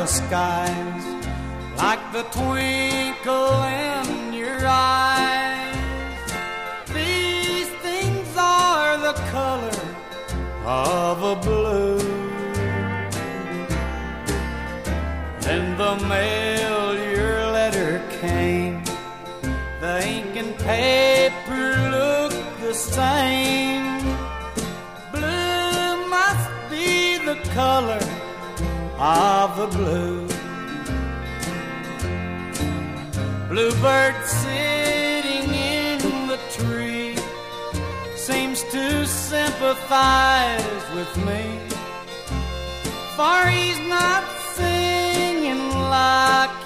the skies, like the twinkle in your eyes. These things are the color of a blue. In the mail your letter came, the ink and paper look the same. Blue must be the color of the blue. Bluebird sitting in the tree seems to sympathize with me, for he's not singing like